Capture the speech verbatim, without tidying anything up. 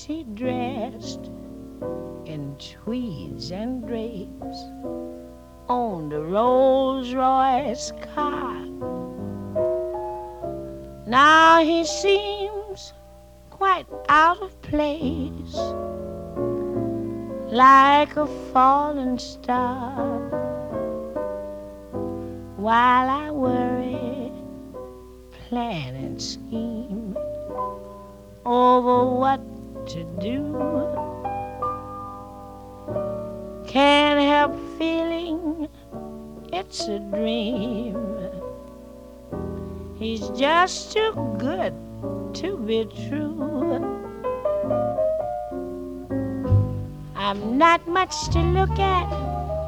fancy dressed in tweeds and drapes, owned a Rolls Royce car. Now he seems quite out of place, like a fallen star, while I worry, plan and scheme over what to do. Can't help feeling it's a dream. He's just too good to be true. I'm not much to look at,